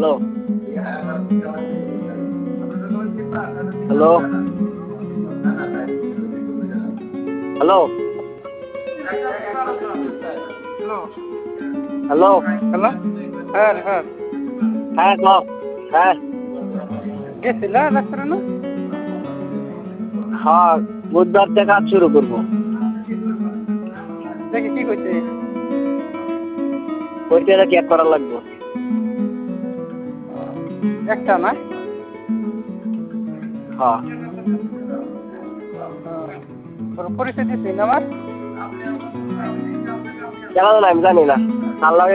hello hello hello hello hello হ্যাঁ হ্যাঁ হ্যাঁ কও হ্যাঁ গেছিল রেস্টুরেন্টে হ্যাঁ বুধবার থেকে কাজ শুরু করবো দেখি কি করছে পরীক্ষাটা চেক করা লাগবে একটা না হ্যাঁ পরিচয় দিচ্ছি আমার কেন আমি জানি না আল্লাহ